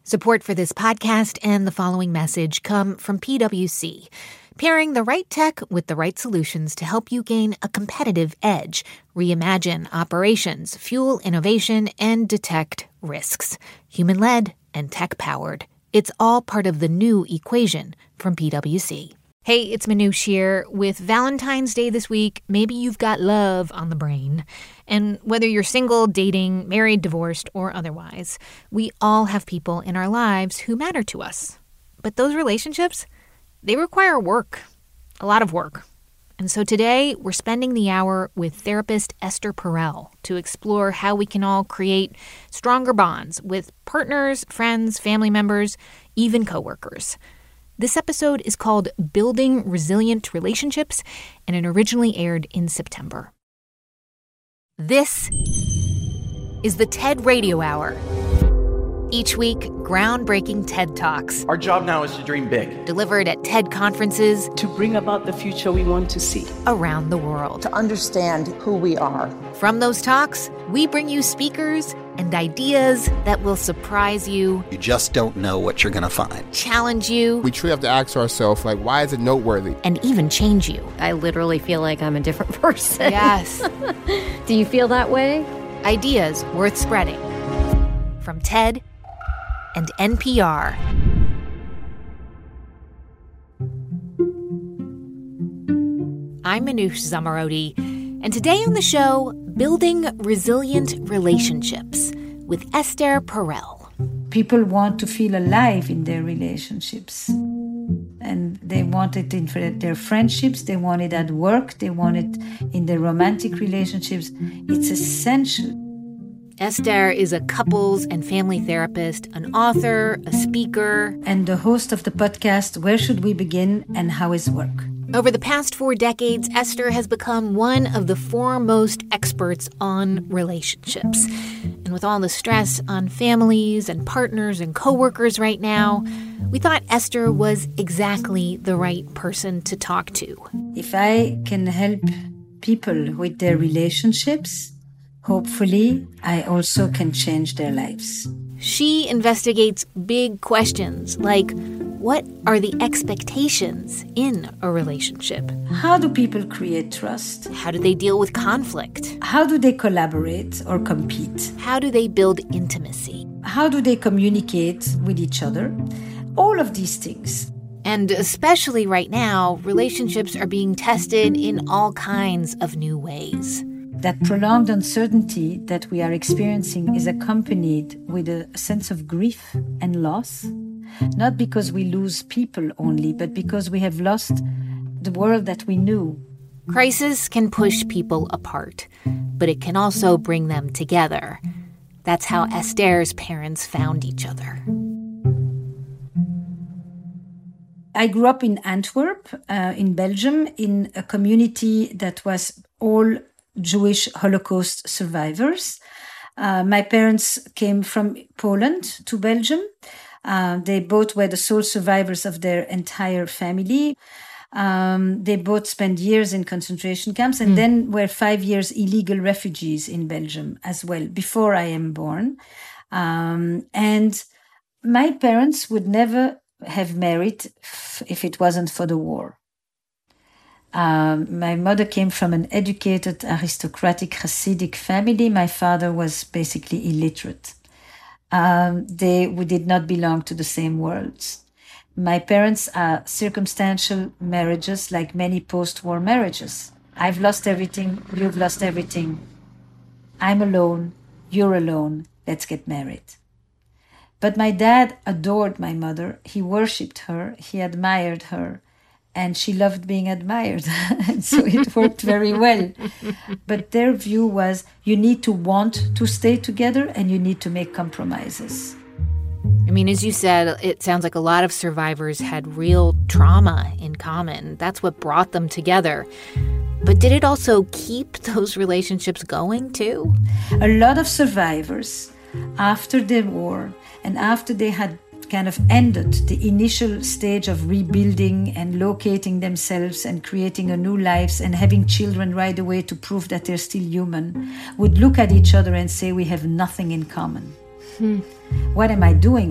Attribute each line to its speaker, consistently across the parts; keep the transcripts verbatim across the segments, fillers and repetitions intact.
Speaker 1: Support for this podcast and the following message come from P W C, pairing the right tech with the right solutions to help you gain a competitive edge, reimagine operations, fuel innovation, and detect risks. Human-led and tech-powered. It's all part of the new equation from P W C. Hey, it's Manoush here. With Valentine's Day this week, maybe you've got love on the brain. And whether you're single, dating, married, divorced, or otherwise, we all have people in our lives who matter to us. But those relationships, they require work, a lot of work. And so today, we're spending the hour with therapist Esther Perel to explore how we can all create stronger bonds with partners, friends, family members, even coworkers. This episode is called Building Resilient Relationships, and it originally aired in September. This is the TED Radio Hour. Each week, groundbreaking TED Talks.
Speaker 2: Our job now is to dream big.
Speaker 1: Delivered at TED conferences.
Speaker 3: To bring about the future we want to see.
Speaker 1: Around the world.
Speaker 4: To understand who we are.
Speaker 1: From those talks, we bring you speakers and ideas that will surprise you.
Speaker 5: You just don't know what you're going to find.
Speaker 1: Challenge you.
Speaker 6: We truly have to ask ourselves, like, why is it noteworthy?
Speaker 1: And even change you.
Speaker 7: I literally feel like I'm a different person.
Speaker 1: Yes.
Speaker 7: Do you feel that way? Ideas
Speaker 1: worth spreading. From TED and N P R. I'm Manoush Zomorodi, and today on the show, Building Resilient Relationships with Esther Perel.
Speaker 8: People want to feel alive in their relationships. And they want it in their friendships, they want it at work, they want it in their romantic relationships. It's essential.
Speaker 1: Esther is a couples and family therapist, an author, a speaker,
Speaker 8: and the host of the podcast, Where Should We Begin and How Is Work?
Speaker 1: Over the past four decades, Esther has become one of the foremost experts on relationships. And with all the stress on families and partners and coworkers right now, we thought Esther was exactly the right person to talk to.
Speaker 8: If I can help people with their relationships, hopefully, I also can change their lives.
Speaker 1: She investigates big questions like, what are the expectations in a relationship?
Speaker 8: How do people create trust?
Speaker 1: How do they deal with conflict?
Speaker 8: How do they collaborate or compete?
Speaker 1: How do they build intimacy?
Speaker 8: How do they communicate with each other? All of these things.
Speaker 1: And especially right now, relationships are being tested in all kinds of new ways.
Speaker 8: That prolonged uncertainty that we are experiencing is accompanied with a sense of grief and loss, not because we lose people only, but because we have lost the world that we knew.
Speaker 1: Crisis can push people apart, but it can also bring them together. That's how Esther's parents found each other.
Speaker 8: I grew up in Antwerp, uh, in Belgium, in a community that was all Jewish Holocaust survivors. Uh, my parents came from Poland to Belgium. Uh, they both were the sole survivors of their entire family. Um, they both spent years in concentration camps and mm. then were five years illegal refugees in Belgium as well, before I am born. Um, and my parents would never have married if it wasn't for the war. Um, my mother came from an educated, aristocratic, Hasidic family. My father was basically illiterate. Um, they we did not belong to the same worlds. My parents are circumstantial marriages, like many post-war marriages. I've lost everything, you've lost everything. I'm alone, you're alone, let's get married. But my dad adored my mother. He worshipped her, he admired her. And she loved being admired. And so it worked very well. But their view was, you need to want to stay together and you need to make compromises.
Speaker 1: I mean, as you said, it sounds like a lot of survivors had real trauma in common. That's what brought them together. But did it also keep those relationships going, too?
Speaker 8: A lot of survivors, after the war and after they had kind of ended the initial stage of rebuilding and locating themselves and creating a new lives and having children right away to prove that they're still human, would look at each other and say, we have nothing in common. Hmm. What am I doing here?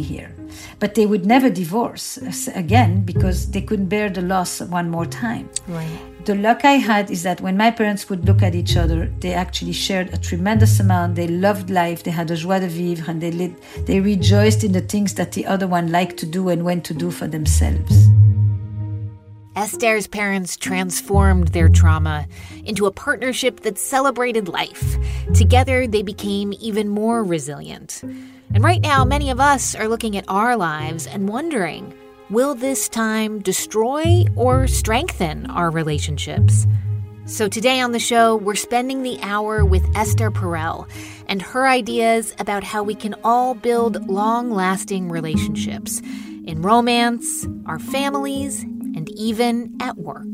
Speaker 8: but they would never divorce again because they couldn't bear the loss one more time.
Speaker 1: Right.
Speaker 8: The luck I had is that when my parents would look at each other, they actually shared a tremendous amount. They loved life. They had a joie de vivre, and they lit, they rejoiced in the things that the other one liked to do and went to do for themselves.
Speaker 1: Esther's parents transformed their trauma into a partnership that celebrated life. Together, they became even more resilient. And right now, many of us are looking at our lives and wondering, will this time destroy or strengthen our relationships? So today on the show, we're spending the hour with Esther Perel and her ideas about how we can all build long-lasting relationships in romance, our families, and even at work.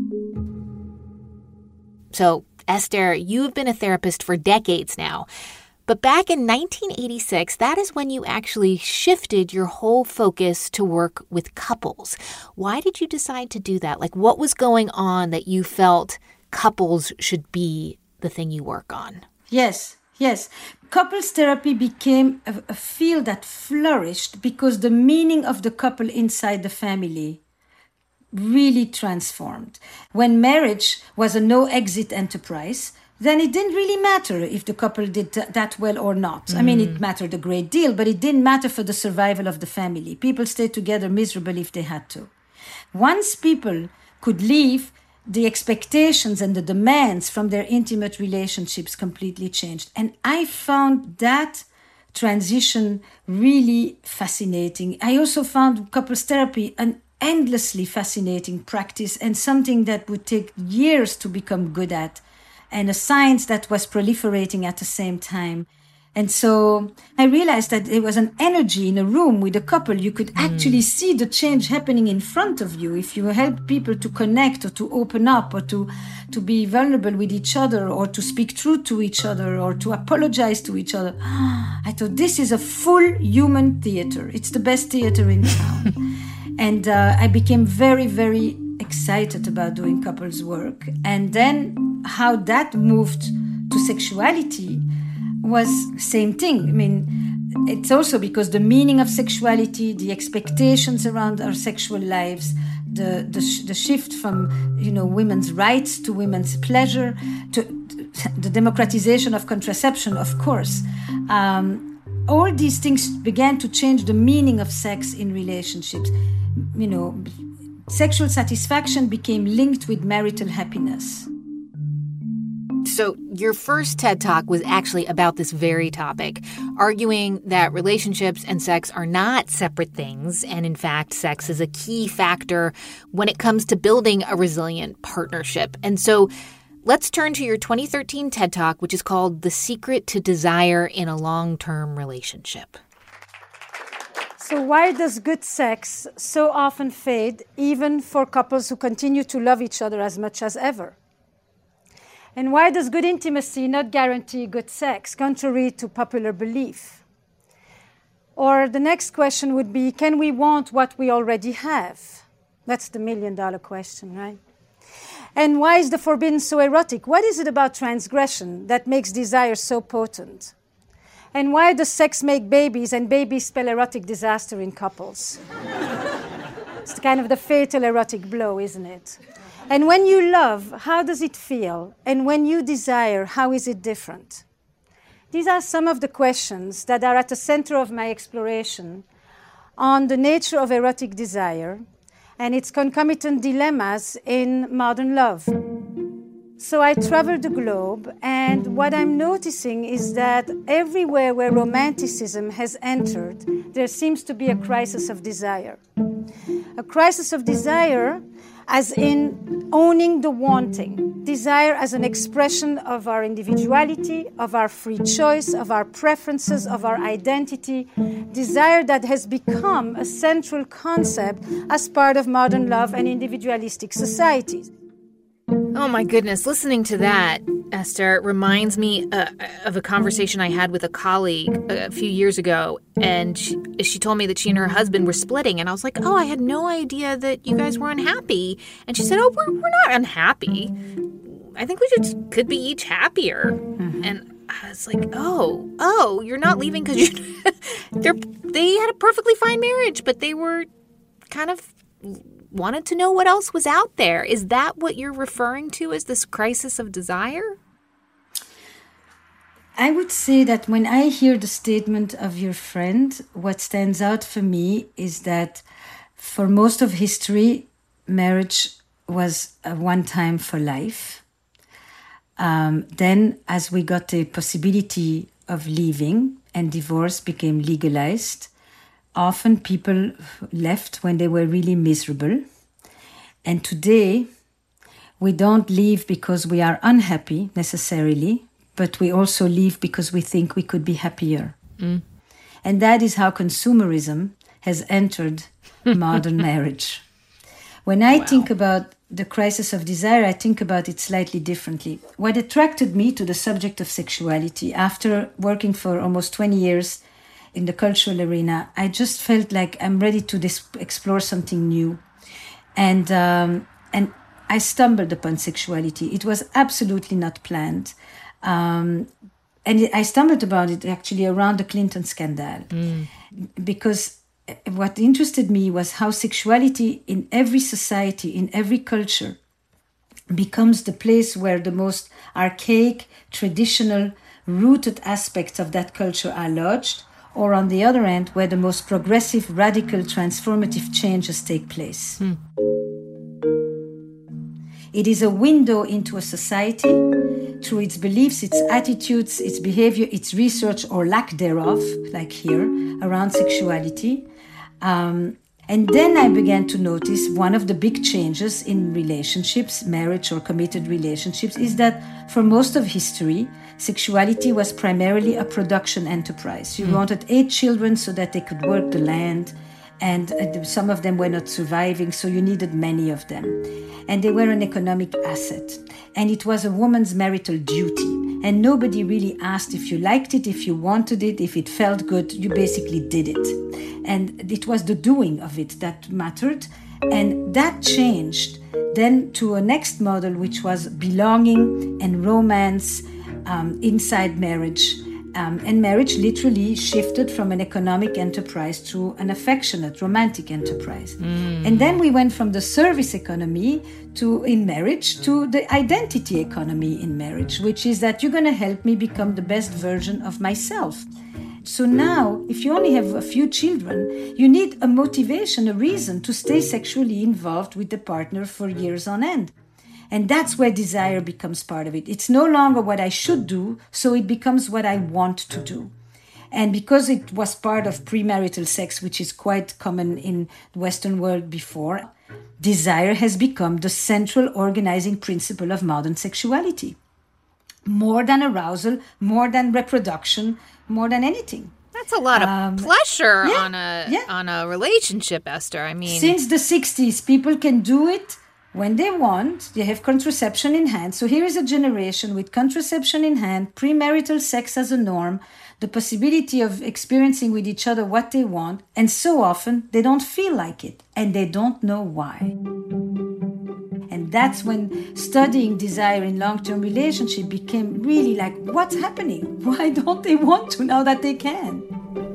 Speaker 1: So, Esther, you've been a therapist for decades now. But back in nineteen eighty-six, that is when you actually shifted your whole focus to work with couples. Why did you decide to do that? Like, what was going on that you felt couples should be the thing you work on?
Speaker 8: Yes, yes. Couples therapy became a, a field that flourished because the meaning of the couple inside the family really transformed. When marriage was a no-exit enterprise, then it didn't really matter if the couple did th- that well or not. Mm. I mean, it mattered a great deal, but it didn't matter for the survival of the family. People stayed together miserable if they had to. Once people could leave, the expectations and the demands from their intimate relationships completely changed. And I found that transition really fascinating. I also found couples therapy an endlessly fascinating practice and something that would take years to become good at, and a science that was proliferating at the same time. And so I realized that there was an energy in a room with a couple. You could actually mm. see the change happening in front of you if you help people to connect or to open up or to, to be vulnerable with each other or to speak truth to each other or to apologize to each other. I thought, this is a full human theater. It's the best theater in town. And uh, I became very, very excited about doing couples work. And then how that moved to sexuality was same thing. I mean, it's also because the meaning of sexuality, the expectations around our sexual lives, the the, sh- the shift from, you know, women's rights to women's pleasure, to, to the democratization of contraception, of course. Um, all these things began to change the meaning of sex in relationships. You know, sexual satisfaction became linked with marital happiness.
Speaker 1: So your first TED Talk was actually about this very topic, arguing that relationships and sex are not separate things, and in fact, sex is a key factor when it comes to building a resilient partnership. And so let's turn to your twenty thirteen TED Talk, which is called The Secret to Desire in a Long-Term Relationship.
Speaker 2: So why does good sex so often fade, even for couples who continue to love each other as much as ever? And why does good intimacy not guarantee good sex, contrary to popular belief? Or the next question would be, can we want what we already have? That's the million-dollar question, right? And why is the forbidden so erotic? What is it about transgression that makes desire so potent? And why does sex make babies and babies spell erotic disaster in couples? It's kind of the fatal erotic blow, isn't it? And when you love, how does it feel? And when you desire, how is it different? These are some of the questions that are at the center of my exploration on the nature of erotic desire and its concomitant dilemmas in modern love. So I traveled the globe, and what I'm noticing is that everywhere where romanticism has entered, there seems to be a crisis of desire. A crisis of desire as in owning the wanting. Desire as an expression of our individuality, of our free choice, of our preferences, of our identity. Desire that has become a central concept as part of modern love and individualistic societies.
Speaker 1: Oh my goodness, listening to that, Esther, reminds me uh, of a conversation I had with a colleague a few years ago, and she, she told me that she and her husband were splitting, and I was like, oh, I had no idea that you guys were unhappy. And she said, oh, we're, we're not unhappy. I think we just could be each happier. Mm-hmm. And I was like, oh, oh, you're not leaving because you they're they had a perfectly fine marriage, but they were kind of wanted to know what else was out there. Is that what you're referring to as this crisis of desire?
Speaker 8: I would say that when I hear the statement of your friend, what stands out for me is that for most of history, marriage was a one time for life. Um, then, as we got the possibility of leaving and divorce became legalized, often people left when they were really miserable. And today, we don't leave because we are unhappy necessarily, but we also leave because we think we could be happier. Mm. And that is how consumerism has entered modern marriage. When I wow. think about the crisis of desire, I think about it slightly differently. What attracted me to the subject of sexuality, after working for almost twenty years in the cultural arena, I just felt like I'm ready to dis- explore something new. And um, and I stumbled upon sexuality. It was absolutely not planned. Um, and it, I stumbled about it actually around the Clinton scandal. Mm. Because what interested me was how sexuality in every society, in every culture, becomes the place where the most archaic, traditional, rooted aspects of that culture are lodged, or on the other end, where the most progressive, radical, transformative changes take place. Mm. It is a window into a society through its beliefs, its attitudes, its behavior, its research or lack thereof, like here, around sexuality. Um, and then I began to notice one of the big changes in relationships, marriage or committed relationships, is that for most of history, sexuality was primarily a production enterprise. You mm. wanted eight children so that they could work the land, and uh, some of them were not surviving, so you needed many of them. And they were an economic asset. And it was a woman's marital duty. And nobody really asked if you liked it, if you wanted it, if it felt good. You basically did it. And it was the doing of it that mattered. And that changed then to a next model, which was belonging and romance um, inside marriage. Um, and marriage literally shifted from an economic enterprise to an affectionate, romantic enterprise. Mm. And then we went from the service economy to in marriage to the identity economy in marriage, which is that you're going to help me become the best version of myself. So now, if you only have a few children, you need a motivation, a reason to stay sexually involved with the partner for years on end. And that's where desire becomes part of it. It's no longer what I should do, so it becomes what I want to do. And because it was part of premarital sex, which is quite common in the Western world before, desire has become the central organizing principle of modern sexuality. More than arousal, more than reproduction, more than anything.
Speaker 1: That's a lot of um, pleasure
Speaker 8: yeah,
Speaker 1: on a
Speaker 8: yeah.
Speaker 1: on a relationship, Esther. I mean,
Speaker 8: since the sixties, people can do it when they want. They have contraception in hand. So here is a generation with contraception in hand, premarital sex as a norm, the possibility of experiencing with each other what they want, and so often they don't feel like it, and they don't know why. And that's when studying desire in long-term relationship became really like, what's happening? Why don't they want to now that they can?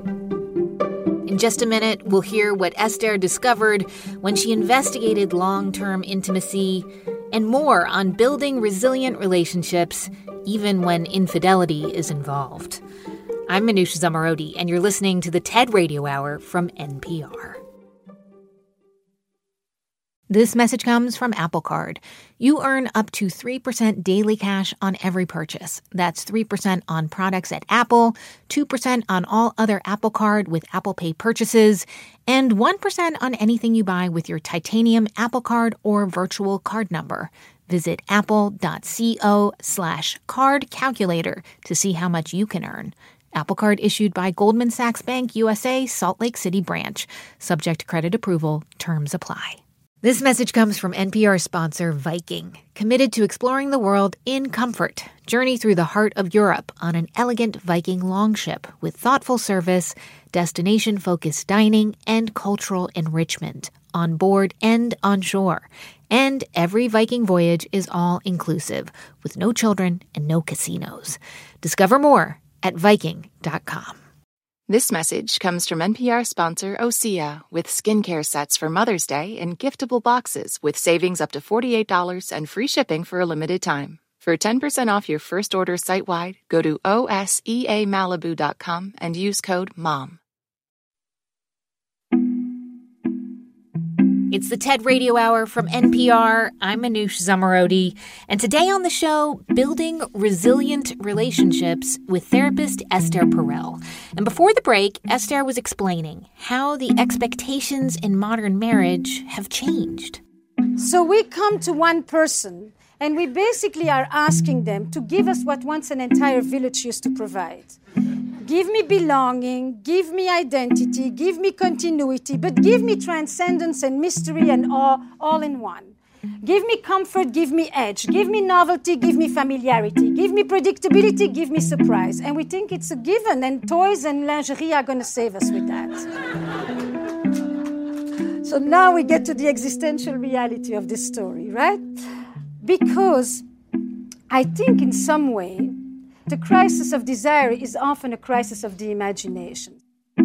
Speaker 1: In just a minute, we'll hear what Esther discovered when she investigated long-term intimacy and more on building resilient relationships, even when infidelity is involved. I'm Manoush Zomorodi, and you're listening to the TED Radio Hour from N P R. This message comes from Apple Card. You earn up to three percent daily cash on every purchase. That's three percent on products at Apple, two percent on all other Apple Card with Apple Pay purchases, and one percent on anything you buy with your titanium Apple Card or virtual card number. Visit apple.co slash card calculator to see how much you can earn. Apple Card issued by Goldman Sachs Bank U S A, Salt Lake City branch. Subject to credit approval. Terms apply. This message comes from N P R sponsor Viking, committed to exploring the world in comfort. Journey through the heart of Europe on an elegant Viking longship with thoughtful service, destination-focused dining, and cultural enrichment, on board and on shore. And every Viking voyage is all-inclusive, with no children and no casinos. Discover more at Viking dot com.
Speaker 9: This message comes from N P R sponsor Osea, with skincare sets for Mother's Day in giftable boxes with savings up to forty-eight dollars and free shipping for a limited time. For ten percent off your first order site-wide, go to O S E A Malibu dot com and use code MOM.
Speaker 1: It's the TED Radio Hour from N P R. I'm Manoush Zomorodi. And today on the show, building resilient relationships with therapist Esther Perel. And before the break, Esther was explaining how the expectations in modern marriage have changed.
Speaker 2: So we come to one person, and we basically are asking them to give us what once an entire village used to provide. Give me belonging, give me identity, give me continuity, but give me transcendence and mystery and awe all in one. Give me comfort, give me edge, give me novelty, give me familiarity, give me predictability, give me surprise. And we think it's a given, and toys and lingerie are going to save us with that. So now we get to the existential reality of this story, right? Because I think in some way, the crisis of desire is often a crisis of the imagination.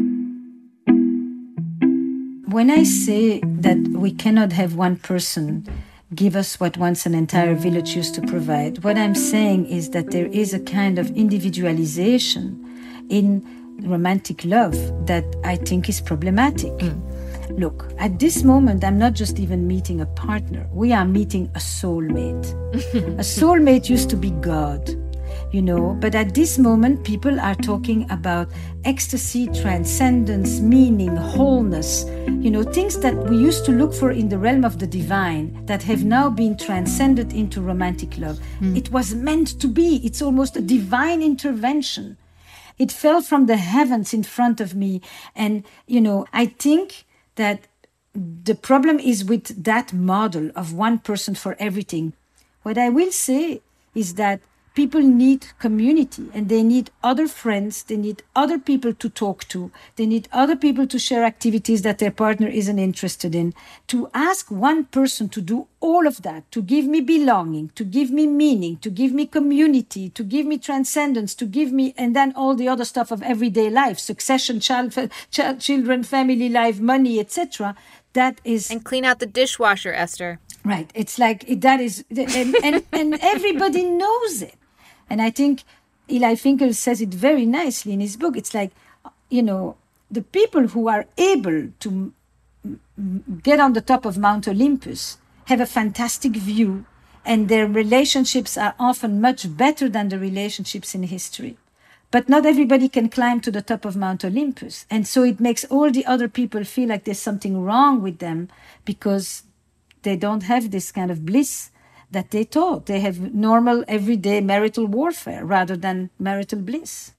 Speaker 8: When I say that we cannot have one person give us what once an entire village used to provide, what I'm saying is that there is a kind of individualization in romantic love that I think is problematic. Mm. Look, at this moment, I'm not just even meeting a partner. We are meeting a soulmate. A soulmate used to be God, you know, but at this moment, people are talking about ecstasy, transcendence, meaning, wholeness, you know, things that we used to look for in the realm of the divine that have now been transcended into romantic love. Mm. It was meant to be. It's almost a divine intervention. It fell from the heavens in front of me. And, you know, I think that the problem is with that model of one person for everything. What I will say is that people need community, and they need other friends, they need other people to talk to, they need other people to share activities that their partner isn't interested in. To ask one person to do all of that, to give me belonging, to give me meaning, to give me community, to give me transcendence, to give me, and then all the other stuff of everyday life, succession, child, child children, family life, money, et cetera. That is...
Speaker 1: And clean out the dishwasher, Esther.
Speaker 8: Right. It's like, that is, and, and, and everybody knows it. And I think Eli Finkel says it very nicely in his book. It's like, you know, the people who are able to get on the top of Mount Olympus have a fantastic view, and their relationships are often much better than the relationships in history. But not everybody can climb to the top of Mount Olympus. And so it makes all the other people feel like there's something wrong with them because they don't have this kind of bliss that they thought. They have normal, everyday marital warfare rather than marital bliss.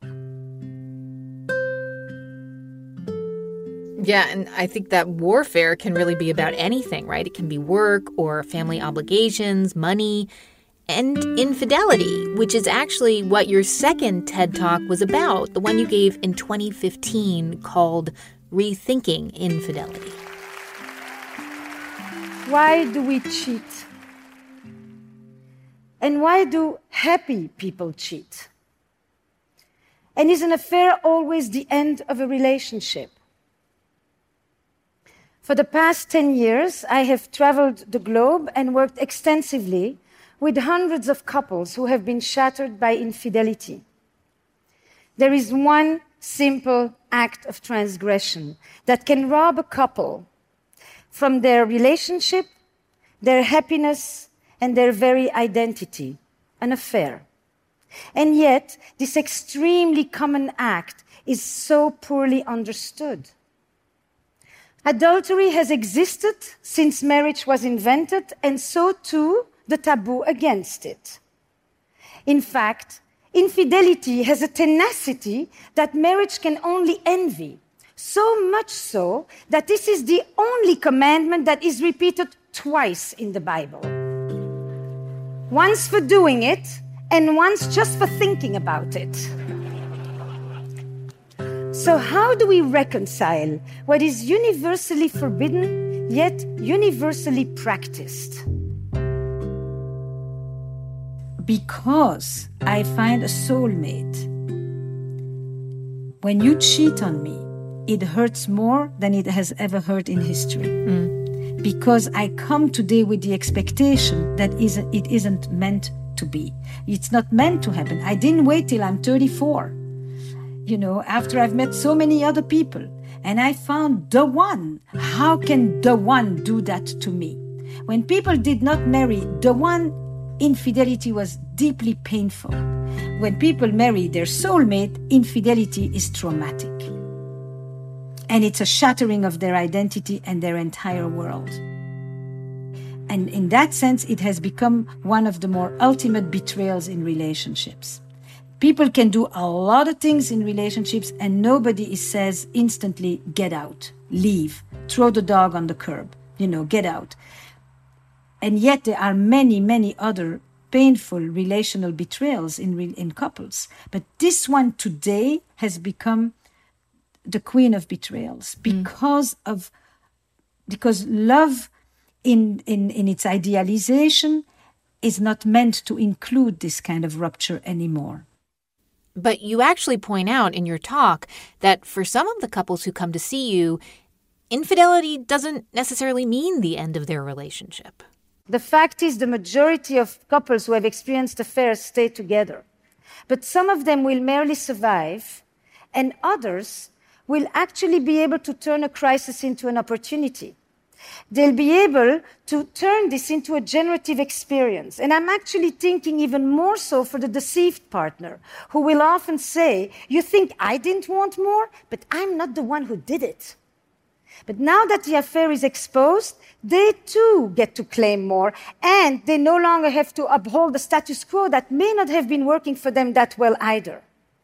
Speaker 1: Yeah, and I think that warfare can really be about anything, right? It can be work or family obligations, money, and infidelity, which is actually what your second TED Talk was about, the one you gave in twenty fifteen called Rethinking Infidelity.
Speaker 2: Why do we cheat? And why do happy people cheat? And is an affair always the end of a relationship? For the past ten years, I have traveled the globe and worked extensively with hundreds of couples who have been shattered by infidelity. There is one simple act of transgression that can rob a couple from their relationship, their happiness, and their very identity, an affair. And yet, this extremely common act is so poorly understood. Adultery has existed since marriage was invented, and so too the taboo against it. In fact, infidelity has a tenacity that marriage can only envy, so much so that this is the only commandment that is repeated twice in the Bible. Once for doing it, and once just for thinking about it. So how do we reconcile what is universally forbidden
Speaker 8: yet universally practiced. Because I find a soulmate. When you cheat on me, it hurts more than it has ever hurt in history. Mm. Because I come today with the expectation that isn't, it isn't meant to be. It's not meant to happen. I didn't wait till I'm thirty-four, you know, after I've met so many other people. And I found the one. How can the one do that to me? When people did not marry the one, infidelity was deeply painful. When people marry their soulmate, infidelity is traumatic. And it's a shattering of their identity and their entire world. And in that sense, it has become one of the more ultimate betrayals in relationships. People can do a lot of things in relationships and nobody says instantly, get out, leave, throw the dog on the curb, you know, get out. And yet there are many, many other painful relational betrayals in, re- in couples. But this one today has become the queen of betrayals because mm. of, because love in, in, in its idealization is not meant to include this kind of rupture anymore.
Speaker 1: But you actually point out in your talk that for some of the couples who come to see you, infidelity doesn't necessarily mean the end of their relationship.
Speaker 2: The fact is the majority of couples who have experienced affairs stay together. But some of them will merely survive, and others will actually be able to turn a crisis into an opportunity. They'll be able to turn this into a generative experience. And I'm actually thinking even more so for the deceived partner, who will often say, you think I didn't want more, but I'm not the one who did it. But now that the affair is exposed, they too get to claim more, and they no longer have to uphold the status quo that may not have been working for them that well either.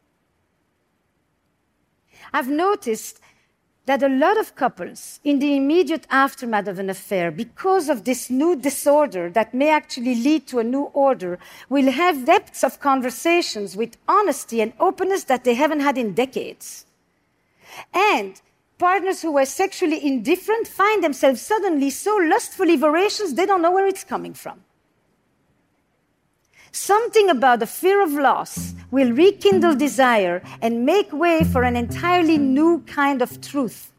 Speaker 2: I've noticed that a lot of couples, in the immediate aftermath of an affair, because of this new disorder that may actually lead to a new order, will have depths of conversations with honesty and openness that they haven't had in decades. And partners who were sexually indifferent find themselves suddenly so lustfully voracious they don't know where it's coming from. Something about the fear of loss will rekindle desire and make way for an entirely new kind of truth.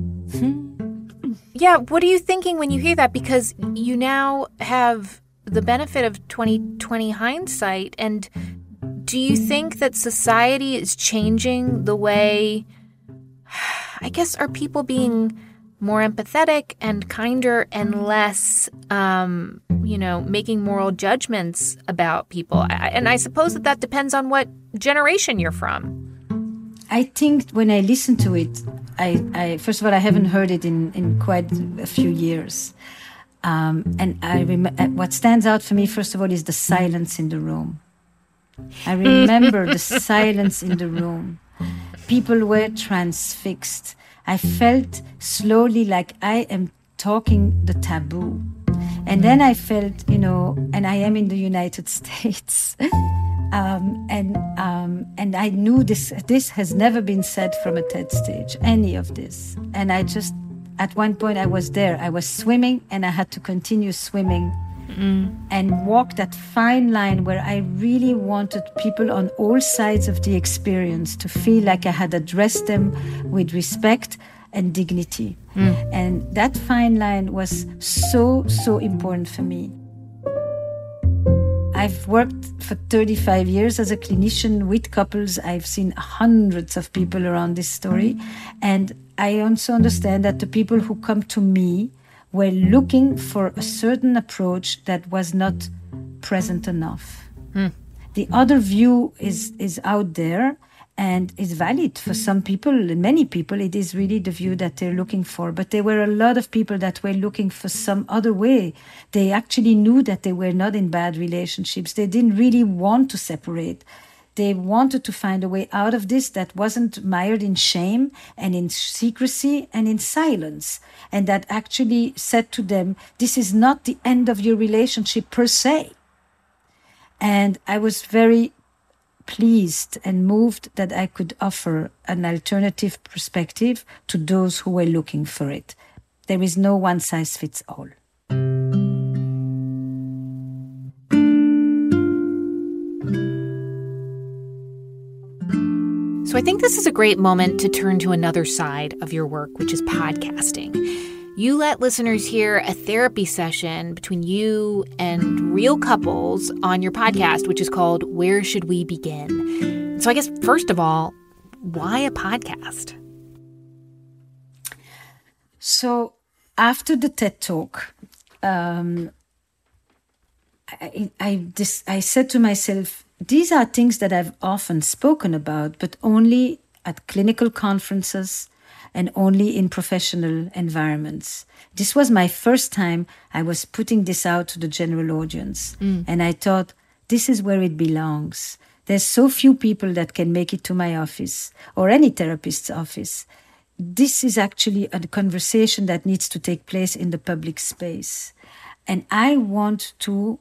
Speaker 1: Yeah, what are you thinking when you hear that? Because you now have the benefit of twenty twenty hindsight. And do you think that society is changing the way, I guess, are people being more empathetic and kinder and less, um, you know, making moral judgments about people? I, and I suppose that that depends on what generation you're from.
Speaker 8: I think when I listen to it, I, I first of all, I haven't heard it in, in quite a few years. Um, and I rem- what stands out for me, first of all, is the silence in the room. I remember the silence in the room. People were transfixed. I felt slowly like I am talking the taboo. And then I felt, you know, and I am in the United States. um, and um, and I knew this, this has never been said from a TED stage, any of this. And I just, at one point I was there. I was swimming and I had to continue swimming. Mm. And walk that fine line where I really wanted people on all sides of the experience to feel like I had addressed them with respect and dignity. Mm. And that fine line was so, so important for me. I've worked for thirty-five years as a clinician with couples. I've seen hundreds of people around this story. And I also understand that the people who come to me were looking for a certain approach that was not present enough. Mm. The other view is, is out there and is valid for some people, many people. It is really the view that they're looking for. But there were a lot of people that were looking for some other way. They actually knew that they were not in bad relationships. They didn't really want to separate. They wanted to find a way out of this that wasn't mired in shame and in secrecy and in silence. And that actually said to them, this is not the end of your relationship per se. And I was very pleased and moved that I could offer an alternative perspective to those who were looking for it. There is no one size fits all.
Speaker 1: So I think this is a great moment to turn to another side of your work, which is podcasting. You let listeners hear a therapy session between you and real couples on your podcast, which is called Where Should We Begin? So I guess, first of all, why a podcast?
Speaker 8: So after the TED Talk, um, I, I, this, I said to myself, these are things that I've often spoken about, but only at clinical conferences and only in professional environments. This was my first time I was putting this out to the general audience. Mm. And I thought, this is where it belongs. There's so few people that can make it to my office or any therapist's office. This is actually a conversation that needs to take place in the public space. And I want to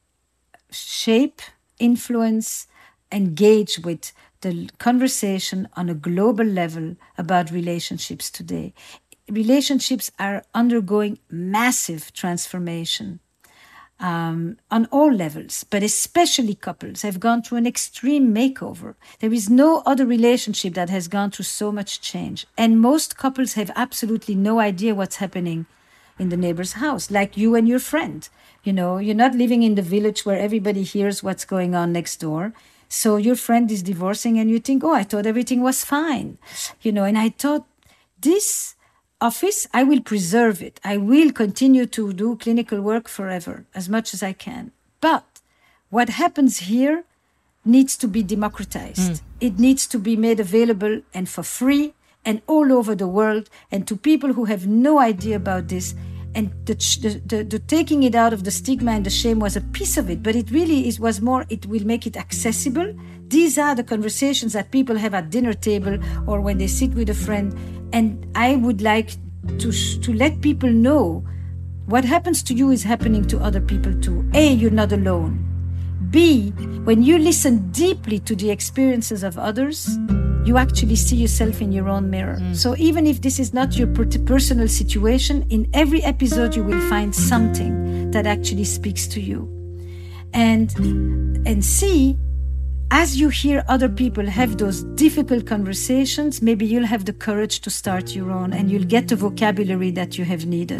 Speaker 8: shape, influence, engage with the conversation on a global level about relationships today. Relationships are undergoing massive transformation um, on all levels, but especially couples have gone through an extreme makeover. There is no other relationship that has gone through so much change. And most couples have absolutely no idea what's happening in the neighbor's house, like you and your friend. You know, you're not living in the village where everybody hears what's going on next door. So your friend is divorcing and you think, oh, I thought everything was fine. You know, and I thought this office, I will preserve it. I will continue to do clinical work forever, as much as I can. But what happens here needs to be democratized. Mm. It needs to be made available and for free and all over the world, and to people who have no idea about this. And the, the, the, the taking it out of the stigma and the shame was a piece of it, but it really is, was more, it will make it accessible. These are the conversations that people have at dinner table or when they sit with a friend. And I would like to, to let people know what happens to you is happening to other people too. A, you're not alone. B, when you listen deeply to the experiences of others, you actually see yourself in your own mirror. Mm. So even if this is not your personal situation, in every episode you will find something that actually speaks to you. And, and C, as you hear other people have those difficult conversations, maybe you'll have the courage to start your own and you'll get the vocabulary that you have needed.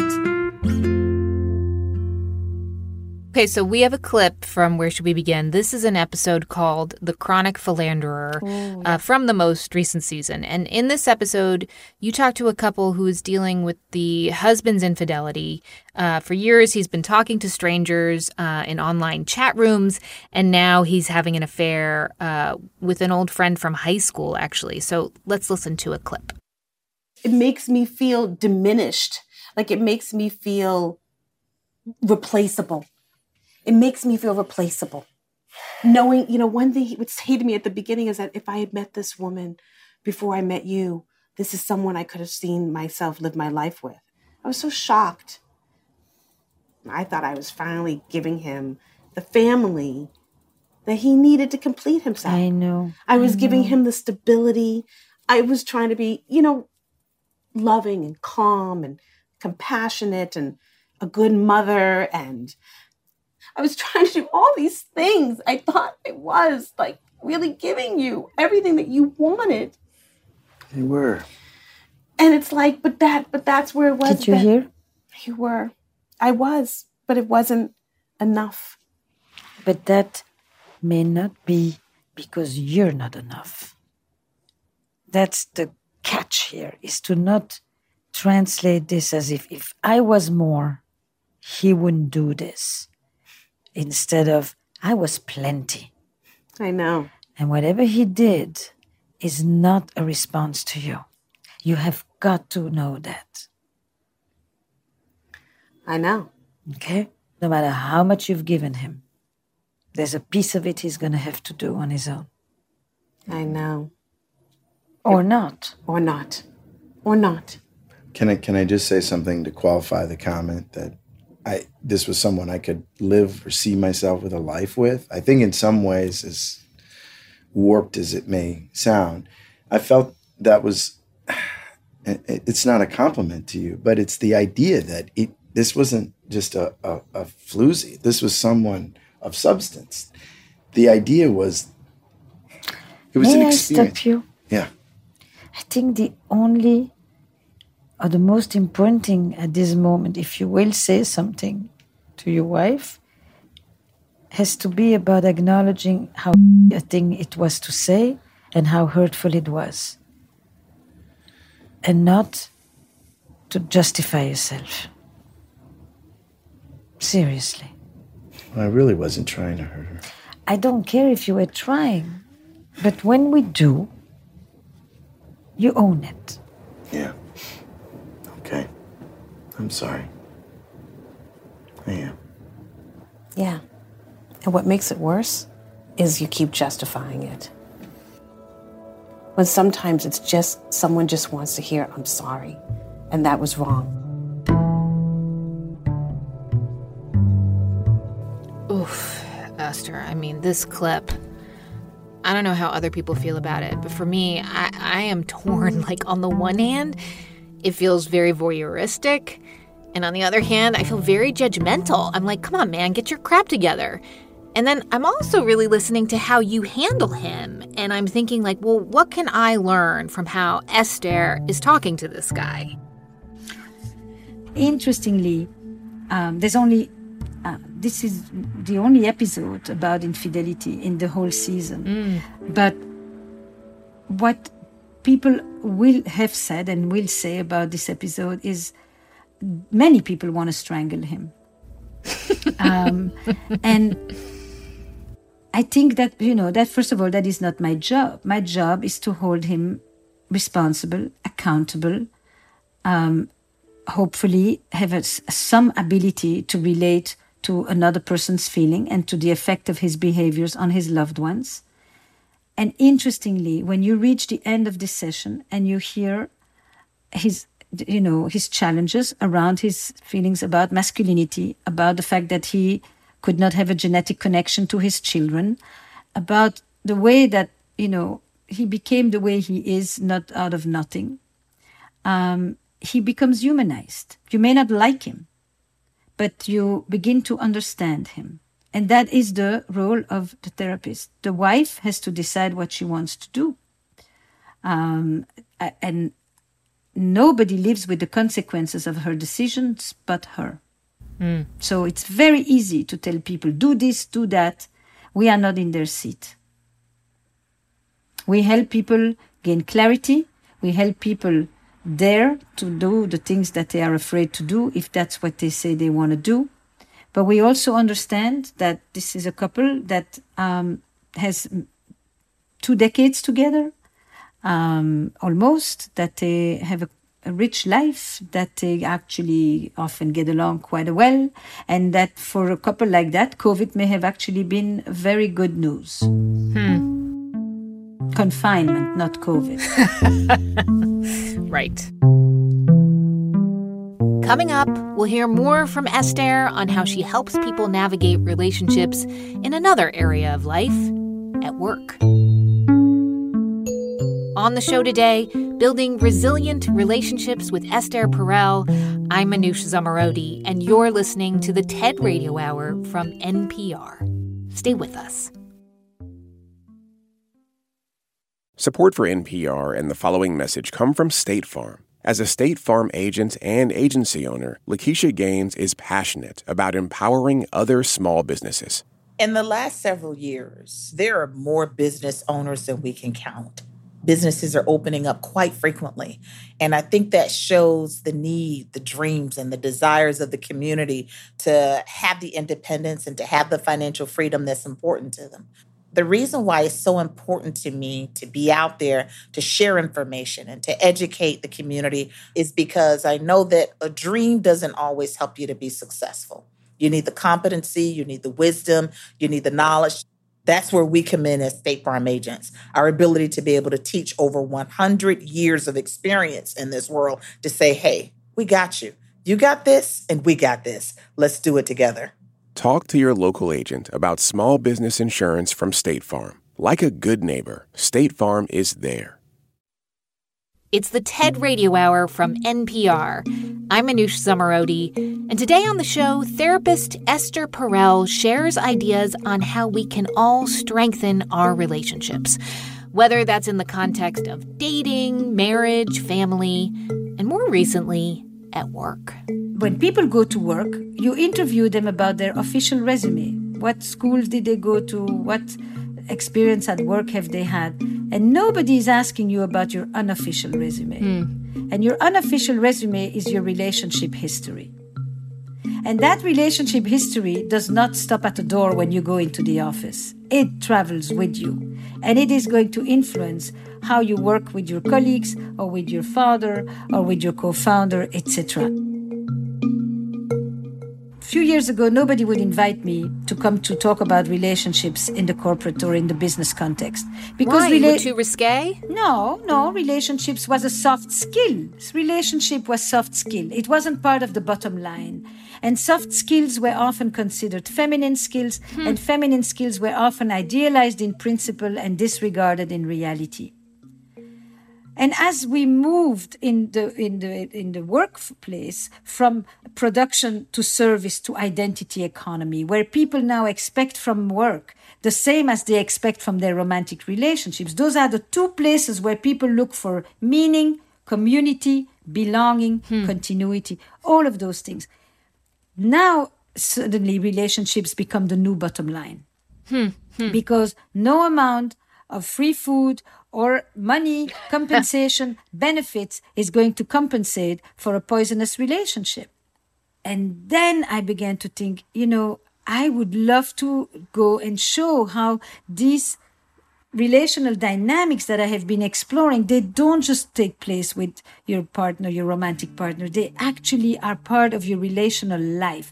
Speaker 1: Okay, so we have a clip from Where Should We Begin? This is an episode called The Chronic Philanderer Ooh, yeah. uh, from the most recent season. And in this episode, you talk to a couple who is dealing with the husband's infidelity. Uh, for years, he's been talking to strangers uh, in online chat rooms, and now he's having an affair uh, with an old friend from high school, actually. So let's listen to a clip.
Speaker 10: It makes me feel diminished. Like, it makes me feel replaceable. It makes me feel replaceable. Knowing, you know, one thing he would say to me at the beginning is that if I had met this woman before I met you, this is someone I could have seen myself live my life with. I was so shocked. I thought I was finally giving him the family that he needed to complete himself.
Speaker 8: I know.
Speaker 10: I was
Speaker 8: I know.
Speaker 10: giving him the stability. I was trying to be, you know, loving and calm and compassionate and a good mother, and I was trying to do all these things. I thought I was like really giving you everything that you wanted.
Speaker 11: You were.
Speaker 10: And it's like, but that, but that's where it was.
Speaker 8: Did you
Speaker 10: that,
Speaker 8: hear?
Speaker 10: You were. I was, but it wasn't enough.
Speaker 8: But that may not be because you're not enough. That's the catch here, is to not translate this as if, if I was more, he wouldn't do this. Instead of, I was plenty.
Speaker 10: I know.
Speaker 8: And whatever he did is not a response to you. You have got to know that.
Speaker 10: I know.
Speaker 8: Okay? No matter how much you've given him, there's a piece of it he's going to have to do on his own.
Speaker 10: I know.
Speaker 8: Or not.
Speaker 10: Or not. Or not.
Speaker 11: Can I, can I just say something to qualify the comment that I, this was someone I could live or see myself with a life with? I think in some ways, as warped as it may sound, I felt that was it's not a compliment to you, but it's the idea that it, this wasn't just a, a, a floozy. This was someone of substance. The idea was, it was
Speaker 8: May
Speaker 11: an
Speaker 8: I
Speaker 11: experience.
Speaker 8: stop you?
Speaker 11: Yeah.
Speaker 8: I think the only or the most important thing at this moment, if you will say something to your wife, has to be about acknowledging how a thing it was to say and how hurtful it was. And not to justify yourself. Seriously.
Speaker 11: I really wasn't trying to hurt her.
Speaker 8: I don't care if you were trying. But when we do, you own it.
Speaker 11: Yeah. Okay. I'm sorry. I am.
Speaker 10: Yeah. And what makes it worse is you keep justifying it. When sometimes it's just, someone just wants to hear, I'm sorry, and that was wrong.
Speaker 1: Oof, Esther, I mean, this clip, I don't know how other people feel about it, but for me, I, I am torn. Like, on the one hand, it feels very voyeuristic, and on the other hand, I feel very judgmental. I'm like, come on, man, get your crap together. And then I'm also really listening to how you handle him. And I'm thinking, like, well, what can I learn from how Esther is talking to this guy?
Speaker 8: Interestingly, um, there's only, uh, this is the only episode about infidelity in the whole season. Mm. But what people will have said and will say about this episode is many people want to strangle him. um, and... I think that, you know, that first of all, that is not my job. My job is to hold him responsible, accountable, um, hopefully have a, some ability to relate to another person's feeling and to the effect of his behaviors on his loved ones. And interestingly, when you reach the end of this session and you hear his, you know, his challenges around his feelings about masculinity, about the fact that he could not have a genetic connection to his children, about the way that, you know, he became the way he is, not out of nothing. Um, he becomes humanized. You may not like him, but you begin to understand him. And that is the role of the therapist. The wife has to decide what she wants to do. Um, and nobody lives with the consequences of her decisions but her. Mm. So it's very easy to tell people, do this, do that. We are not in their seat. We help people gain clarity. We help people dare to do the things that they are afraid to do, if that's what they say they want to do. But we also understand that this is a couple that um, has two decades together, um, almost, that they have a a rich life, that they actually often get along quite well, and that for a couple like that, COVID may have actually been very good news. Hmm. Confinement, not COVID.
Speaker 1: Right. Coming up, we'll hear more from Esther on how she helps people navigate relationships in another area of life, at work. On the show today, Building Resilient Relationships with Esther Perel. I'm Manoush Zomorodi, and you're listening to the TED Radio Hour from N P R. Stay with us.
Speaker 12: Support for N P R and the following message come from State Farm. As a State Farm agent and agency owner, Lakeisha Gaines is passionate about empowering other small businesses.
Speaker 13: In the last several years, there are more business owners than we can count. Businesses are opening up quite frequently. And I think that shows the need, the dreams, and the desires of the community to have the independence and to have the financial freedom that's important to them. The reason why it's so important to me to be out there to share information and to educate the community is because I know that a dream doesn't always help you to be successful. You need the competency, you need the wisdom, you need the knowledge. That's where we come in as State Farm agents, our ability to be able to teach over one hundred years of experience in this world to say, hey, we got you. You got this, and we got this. Let's do it together.
Speaker 12: Talk to your local agent about small business insurance from State Farm. Like a good neighbor, State Farm is there.
Speaker 1: It's the TED Radio Hour from N P R. I'm Manoush Zomorodi, and today on the show, therapist Esther Perel shares ideas on how we can all strengthen our relationships, whether that's in the context of dating, marriage, family, and more recently, at work.
Speaker 8: When people go to work, you interview them about their official resume. What schools did they go to? What experience at work have they had? And nobody is asking you about your unofficial resume. Mm. And your unofficial resume is your relationship history. And that relationship history does not stop at the door when you go into the office. It travels with you. And it is going to influence how you work with your colleagues or with your father or with your co-founder, et cetera. A few years ago, nobody would invite me to come to talk about relationships in the corporate or in the business context.
Speaker 1: Because Why? Rela- you were too risque?
Speaker 8: No, no. Relationships was a soft skill. Relationship was soft skill. It wasn't part of the bottom line. And soft skills were often considered feminine skills, hmm. and feminine skills were often idealized in principle and disregarded in reality. And as we moved in the in the in the workplace from production to service to identity economy, where people now expect from work the same as they expect from their romantic relationships, those are the two places where people look for meaning, community, belonging, hmm. continuity, all of those things. Now, suddenly, relationships become the new bottom line. Hmm. Hmm. Because no amount of free food or money, compensation, benefits is going to compensate for a poisonous relationship. And then I began to think, you know, I would love to go and show how these relational dynamics that I have been exploring, they don't just take place with your partner, your romantic partner. They actually are part of your relational life.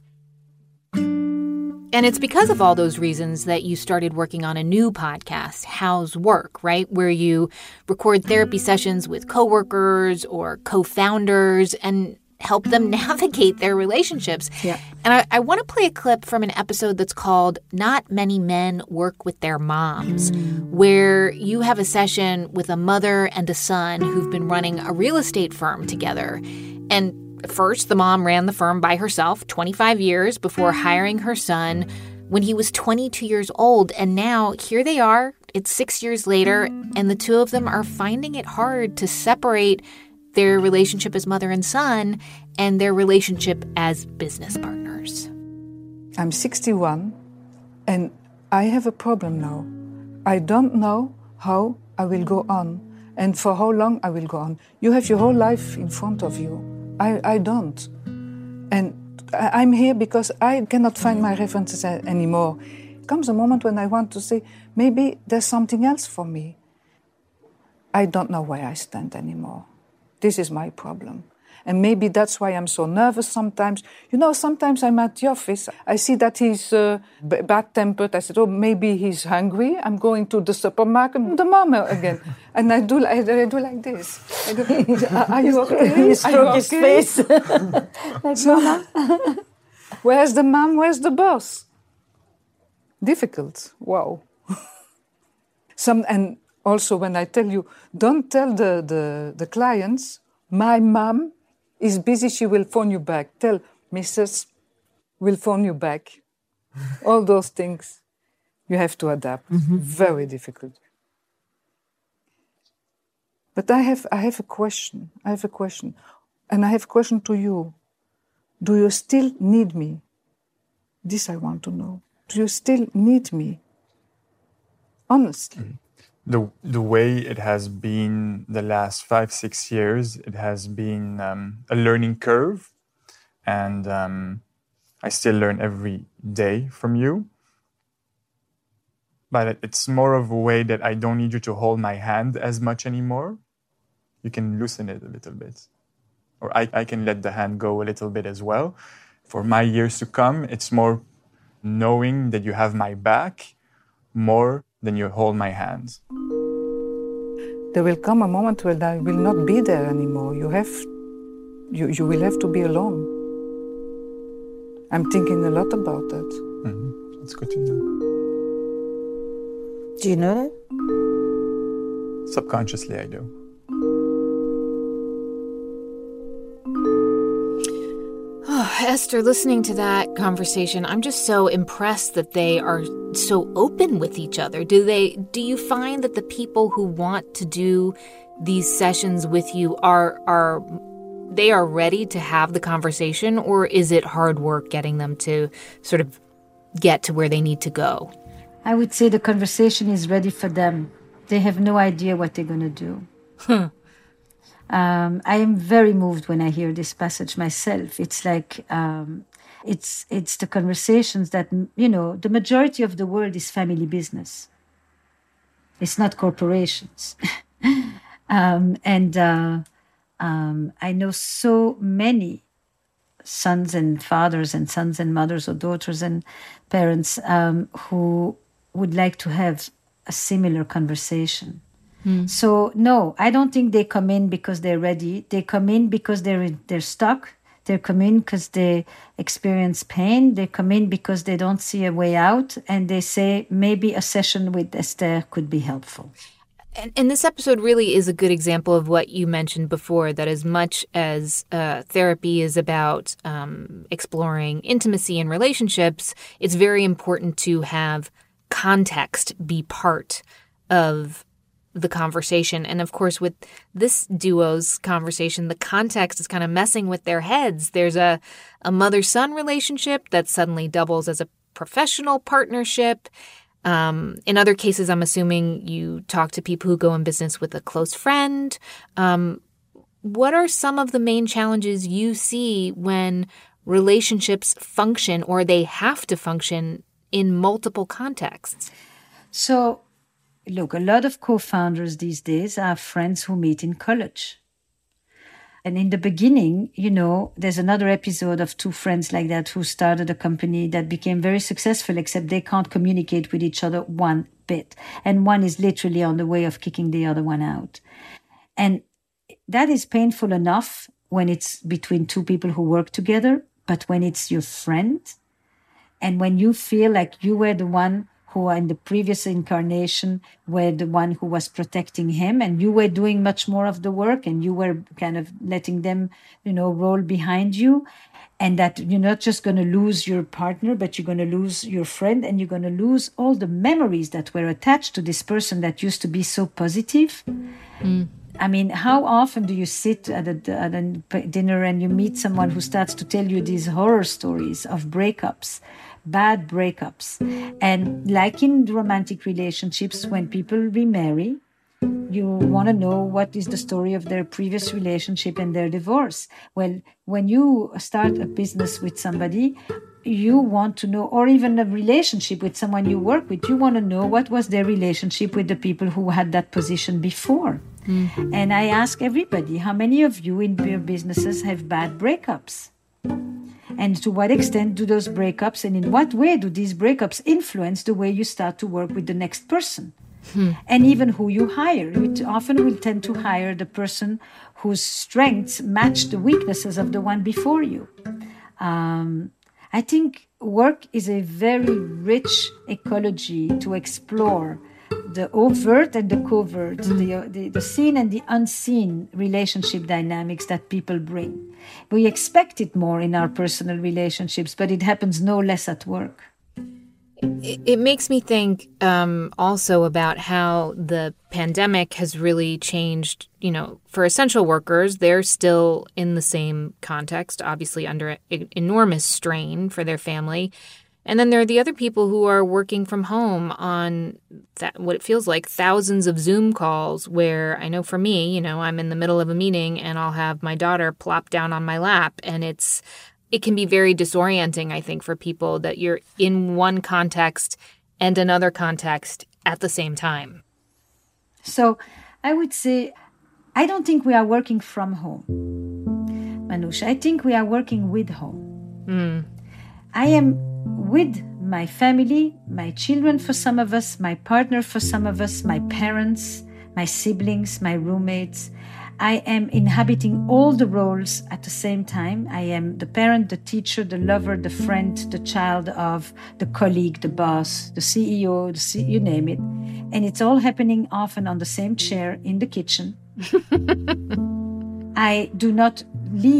Speaker 1: And it's because of all those reasons that you started working on a new podcast, How's Work, right? Where you record therapy sessions with coworkers or co-founders and help them navigate their relationships.
Speaker 8: Yeah.
Speaker 1: And I, I want to play a clip from an episode that's called Not Many Men Work with Their Moms, mm. where you have a session with a mother and a son who've been running a real estate firm together. And first, the mom ran the firm by herself twenty-five years before hiring her son when he was twenty-two years old. And now here they are. It's six years later, and the two of them are finding it hard to separate their relationship as mother and son and their relationship as business partners.
Speaker 14: I'm sixty-one, and I have a problem now. I don't know how I will go on and for how long I will go on. You have your whole life in front of you. I, I don't. And I'm here because I cannot find my references anymore. Comes a moment when I want to say, maybe there's something else for me. I don't know where I stand anymore. This is my problem. And maybe that's why I'm so nervous sometimes. You know, sometimes I'm at the office. I see that he's uh, b- bad-tempered. I said, oh, maybe he's hungry. I'm going to the supermarket. The mama again. And I do, I, I do like this. I go, are you okay?
Speaker 10: You stroke his face.
Speaker 14: Like, so, where's the mom? Where's the boss? Difficult. Wow. Some, and also when I tell you, don't tell the, the, the clients, my mom is busy, she will phone you back. Tell Missus will phone you back. All those things you have to adapt. Mm-hmm. Very difficult. But I have I have a question. I have a question. And I have a question to you. Do you still need me? This I want to know. Do you still need me? Honestly.
Speaker 15: Mm-hmm. The the way it has been the last five, six years, it has been um, a learning curve. And um, I still learn every day from you. But it's more of a way that I don't need you to hold my hand as much anymore. You can loosen it a little bit. Or I, I can let the hand go a little bit as well. For my years to come, it's more knowing that you have my back more than you hold my hands.
Speaker 14: There will come a moment when I will not be there anymore. You have, you, you will have to be alone. I'm thinking a lot about that.
Speaker 15: Mm-hmm. That's good to know.
Speaker 10: Do you know that?
Speaker 15: Subconsciously, I do.
Speaker 1: Esther, listening to that conversation, I'm just so impressed that they are so open with each other. Do they? Do you find that the people who want to do these sessions with you are are they are ready to have the conversation, or is it hard work getting them to sort of get to where they need to go?
Speaker 8: I would say the conversation is ready for them. They have no idea what they're going to do.
Speaker 1: Huh.
Speaker 8: Um, I am very moved when I hear this passage myself. It's like, um, it's it's the conversations that, you know, the majority of the world is family business. It's not corporations. um, and uh, um, I know so many sons and fathers and sons and mothers or daughters and parents um, who would like to have a similar conversation.
Speaker 1: Hmm.
Speaker 8: So no, I don't think they come in because they're ready. They come in because they're they're stuck. They come in because they experience pain. They come in because they don't see a way out, and they say maybe a session with Esther could be helpful.
Speaker 1: And, and this episode really is a good example of what you mentioned before, that as much as uh, therapy is about um, exploring intimacy and relationships, it's very important to have context be part of the conversation. And of course, with this duo's conversation, the context is kind of messing with their heads. There's a, a mother-son relationship that suddenly doubles as a professional partnership. Um, in other cases, I'm assuming you talk to people who go in business with a close friend. Um, what are some of the main challenges you see when relationships function, or they have to function, in multiple contexts?
Speaker 8: So, look, a lot of co-founders these days are friends who meet in college. And in the beginning, you know, there's another episode of two friends like that who started a company that became very successful, except they can't communicate with each other one bit. And one is literally on the way of kicking the other one out. And that is painful enough when it's between two people who work together, but when it's your friend, and when you feel like you were the one who in the previous incarnation were the one who was protecting him, and you were doing much more of the work, and you were kind of letting them, you know, roll behind you, and that you're not just going to lose your partner, but you're going to lose your friend, and you're going to lose all the memories that were attached to this person that used to be so positive.
Speaker 1: Mm.
Speaker 8: I mean, how often do you sit at a, at a dinner and you meet someone who starts to tell you these horror stories of breakups, bad breakups? And like in romantic relationships, when people remarry, you want to know what is the story of their previous relationship and their divorce. Well, when you start a business with somebody, you want to know, or even a relationship with someone you work with, you want to know what was their relationship with the people who had that position before.
Speaker 1: Mm-hmm.
Speaker 8: And I ask everybody, how many of you in your businesses have bad breakups? And to what extent do those breakups, and in what way do these breakups influence the way you start to work with the next person?
Speaker 1: Hmm.
Speaker 8: And even who you hire. You often will tend to hire the person whose strengths match the weaknesses of the one before you. Um, I think work is a very rich ecology to explore the overt and the covert, mm. the, the, the seen and the unseen relationship dynamics that people bring. We expect it more in our personal relationships, but it happens no less at work.
Speaker 1: It, it makes me think um, also about how the pandemic has really changed, you know, for essential workers, they're still in the same context, obviously under a, enormous strain for their family. And then there are the other people who are working from home on that, what it feels like thousands of Zoom calls, where I know for me, you know, I'm in the middle of a meeting and I'll have my daughter plop down on my lap, and it's it can be very disorienting, I think, for people that you're in one context and another context at the same time.
Speaker 8: So I would say, I don't think we are working from home, Manoush. I think we are working with home.
Speaker 1: Mm.
Speaker 8: I am with my family, my children for some of us, my partner for some of us, my parents, my siblings, my roommates. I am inhabiting all the roles at the same time. I am the parent, the teacher, the lover, the friend, the child of, the colleague, the boss, the C E O, the C- you name it. And it's all happening often on the same chair in the kitchen. I do not leave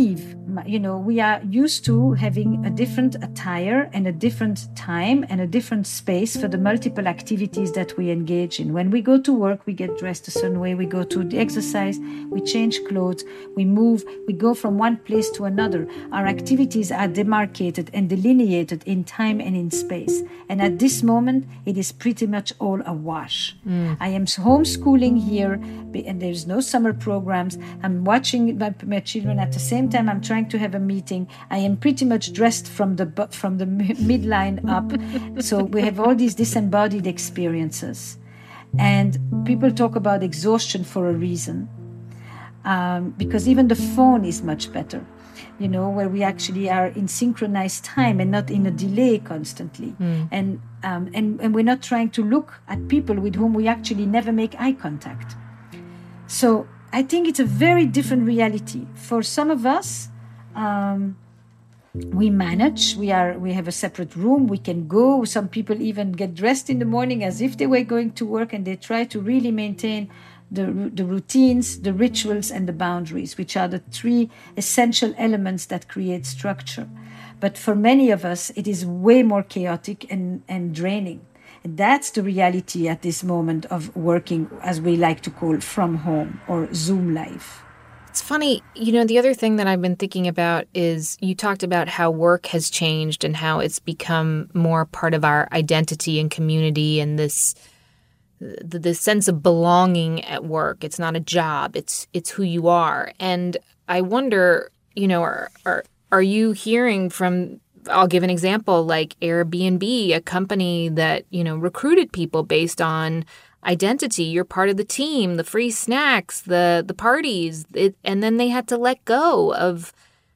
Speaker 8: you know, we are used to having a different attire and a different time and a different space for the multiple activities that we engage in. When we go to work, we get dressed a certain way. We go to the exercise, we change clothes, we move, we go from one place to another. Our activities are demarcated and delineated in time and in space. And at this moment, it is pretty much all a wash. Mm. I am homeschooling here, and there's no summer programs. I'm watching my, my children at the same time. I'm trying to have a meeting. I am pretty much dressed from the from the midline up. So we have all these disembodied experiences. And people talk about exhaustion for a reason. Um, because even the phone is much better, you know, where we actually are in synchronized time and not in a delay constantly. Mm. And, um, and, and we're not trying to look at people with whom we actually never make eye contact. So I think it's a very different reality. For some of us, um, we manage, we are, we have a separate room, we can go. Some people even get dressed in the morning as if they were going to work, and they try to really maintain the, the routines, the rituals, and the boundaries, which are the three essential elements that create structure. But for many of us, it is way more chaotic and, and draining. And that's the reality at this moment of working, as we like to call, from home or Zoom life.
Speaker 1: It's funny, you know, the other thing that I've been thinking about is you talked about how work has changed and how it's become more part of our identity and community, and this the, the sense of belonging at work. It's not a job, it's it's who you are. And I wonder, you know, are are, are you hearing from, I'll give an example, like Airbnb, a company that, you know, recruited people based on identity. You're part of the team, the free snacks, the the parties, it, and then they had to let go of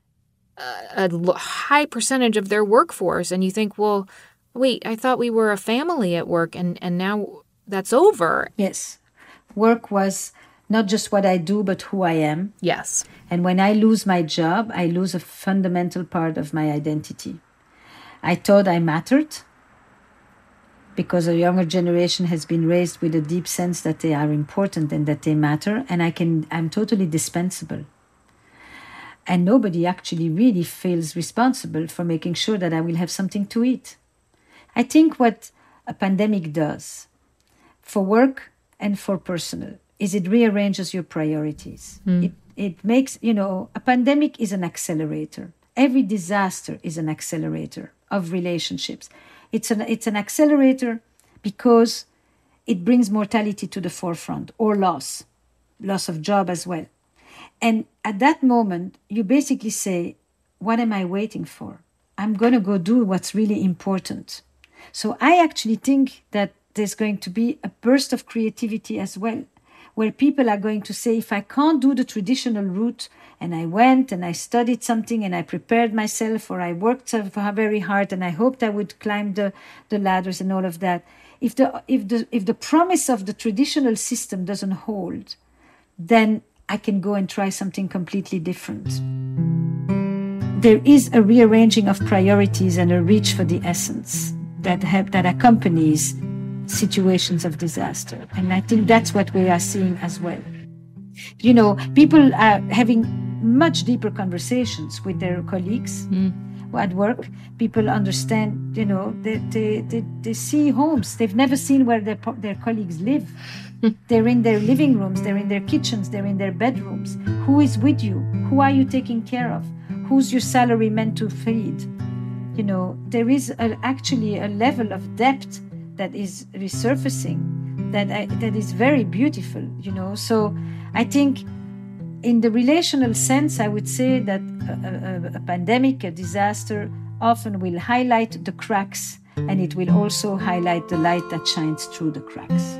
Speaker 1: a, a high percentage of their workforce. And you think, well, wait, I thought we were a family at work, and, and now that's over.
Speaker 8: Yes. Work was not just what I do, but who I am.
Speaker 1: Yes.
Speaker 8: And when I lose my job, I lose a fundamental part of my identity. I thought I mattered, because a younger generation has been raised with a deep sense that they are important and that they matter, and I can, I'm totally dispensable. And nobody actually really feels responsible for making sure that I will have something to eat. I think what a pandemic does for work and for personal is it rearranges your priorities. Mm. It, it makes, you know, a pandemic is an accelerator. Every disaster is an accelerator of relationships. It's an, it's an accelerator because it brings mortality to the forefront, or loss, loss of job as well. And at that moment, you basically say, what am I waiting for? I'm going to go do what's really important. So I actually think that there's going to be a burst of creativity as well, where people are going to say, if I can't do the traditional route, and I went and I studied something and I prepared myself, or I worked very hard and I hoped I would climb the, the ladders and all of that. If the, if the, if the promise of the traditional system doesn't hold, then I can go and try something completely different. There is a rearranging of priorities and a reach for the essence that have, that accompanies situations of disaster. And I think that's what we are seeing as well. You know, people are having much deeper conversations with their colleagues mm. at work. People understand, you know, they, they, they, they see homes. They've never seen where their, their colleagues live. They're in their living rooms, they're in their kitchens, they're in their bedrooms. Who is with you? Who are you taking care of? Who's your salary meant to feed? You know, there is a, actually a level of depth that is resurfacing that I, that is very beautiful, you know. So I think in the relational sense, I would say that a, a, a pandemic, a disaster, often will highlight the cracks, and it will also highlight the light that shines through the cracks.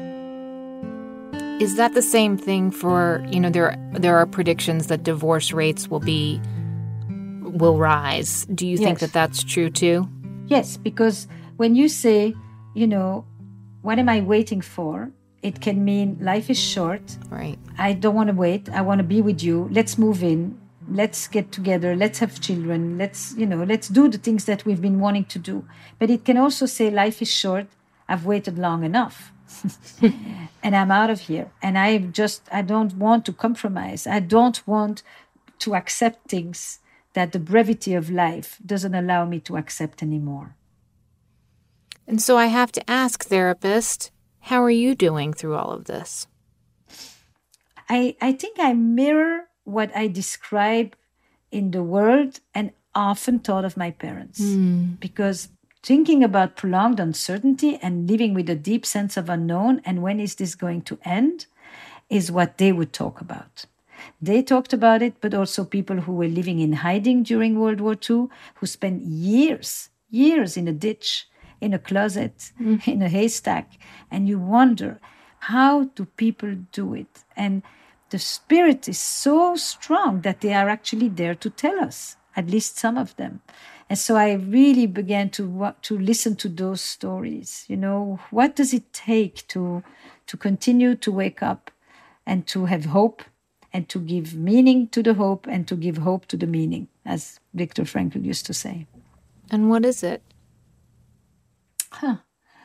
Speaker 1: Is that the same thing for, you know, there there are predictions that divorce rates will be, will rise. Do you yes. think that that's true too?
Speaker 8: Yes, because when you say, you know, what am I waiting for? It can mean life is short.
Speaker 1: Right.
Speaker 8: I don't want to wait. I want to be with you. Let's move in. Let's get together. Let's have children. Let's, you know, let's do the things that we've been wanting to do. But it can also say life is short. I've waited long enough. And I'm out of here. And I just, I don't want to compromise. I don't want to accept things that the brevity of life doesn't allow me to accept anymore.
Speaker 1: And so I have to ask, therapist, how are you doing through all of this?
Speaker 8: I, I think I mirror what I describe in the world and often thought of my parents.
Speaker 1: Mm.
Speaker 8: Because thinking about prolonged uncertainty and living with a deep sense of unknown and when is this going to end is what they would talk about. They talked about it, but also people who were living in hiding during World War Two, who spent years, years in a ditch, in a closet, mm. in a haystack. And you wonder, how do people do it? And the spirit is so strong that they are actually there to tell us, at least some of them. And so I really began to to listen to those stories. You know, what does it take to to continue to wake up and to have hope and to give meaning to the hope and to give hope to the meaning, as Viktor Frankl used to say.
Speaker 1: And what is it?
Speaker 8: Huh.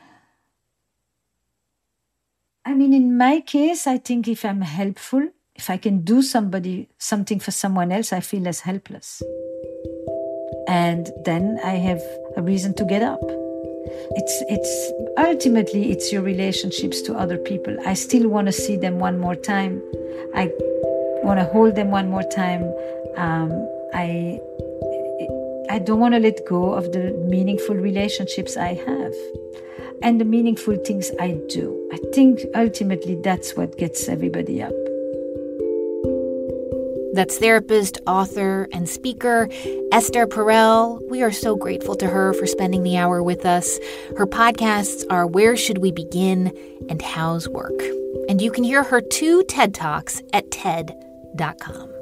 Speaker 8: I mean, in my case, I think if I'm helpful, if I can do somebody something for someone else, I feel less helpless. And then I have a reason to get up. It's it's ultimately it's your relationships to other people. I still want to see them one more time. I want to hold them one more time. Um, I I don't want to let go of the meaningful relationships I have and the meaningful things I do. I think ultimately that's what gets everybody up.
Speaker 1: That's therapist, author, and speaker Esther Perel. We are so grateful to her for spending the hour with us. Her podcasts are Where Should We Begin and How's Work. And you can hear her two TED Talks at ted dot com.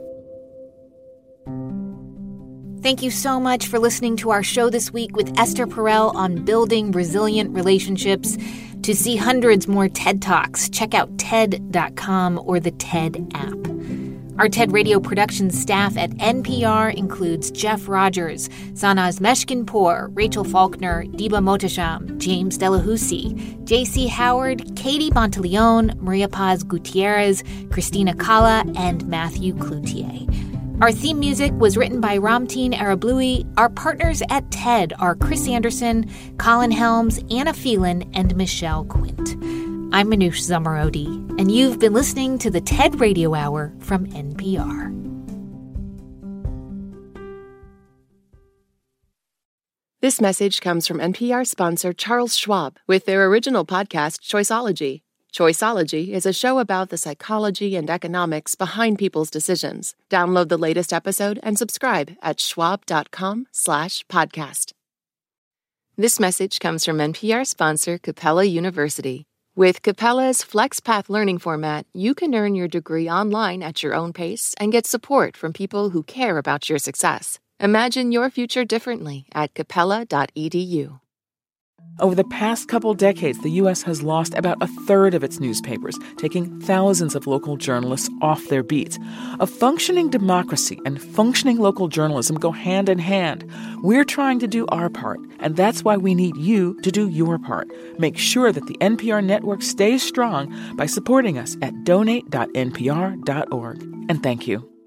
Speaker 1: Thank you so much for listening to our show this week with Esther Perel on building resilient relationships. To see hundreds more TED Talks, check out ted dot com or the TED app. Our TED Radio production staff at N P R includes Jeff Rogers, Sanaz Meshkinpour, Rachel Faulkner, Diba Mohtasham, James Delahousie, J C Howard, Katie Monteleone, Maria Paz Gutierrez, Christina Kalla, and Matthew Cloutier. Our theme music was written by Ramteen Arablouei. Our partners at TED are Chris Anderson, Colin Helms, Anna Phelan, and Michelle Quint. I'm Manoush Zomorodi, and you've been listening to the TED Radio Hour from N P R.
Speaker 9: This message comes from N P R sponsor Charles Schwab with their original podcast, Choiceology. Choiceology is a show about the psychology and economics behind people's decisions. Download the latest episode and subscribe at schwab.com slash podcast. This message comes from N P R sponsor Capella University. With Capella's FlexPath learning format, you can earn your degree online at your own pace and get support from people who care about your success. Imagine your future differently at capella dot e d u.
Speaker 16: Over the past couple decades, the U S has lost about a third of its newspapers, taking thousands of local journalists off their beat. A functioning democracy and functioning local journalism go hand in hand. We're trying to do our part, and that's why we need you to do your part. Make sure that the N P R network stays strong by supporting us at donate dot n p r dot org. And thank you.